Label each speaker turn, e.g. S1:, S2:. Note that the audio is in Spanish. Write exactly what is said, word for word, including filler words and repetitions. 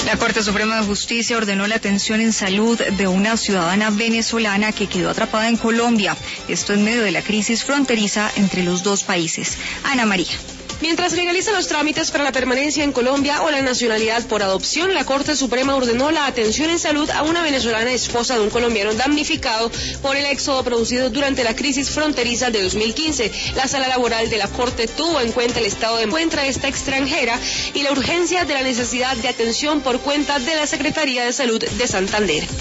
S1: La Corte Suprema de Justicia ordenó la atención en salud de una ciudadana venezolana que quedó atrapada en Colombia. Esto en medio de la crisis fronteriza entre los dos países. Ana María.
S2: Mientras realiza los trámites para la permanencia en Colombia o la nacionalidad por adopción, la Corte Suprema ordenó la atención en salud a una venezolana esposa de un colombiano damnificado por el éxodo producido durante la crisis fronteriza de dos mil quince. La sala laboral de la Corte tuvo en cuenta el estado de encuentra de esta extranjera y la urgencia de la necesidad de atención por cuenta de la Secretaría de Salud de Santander.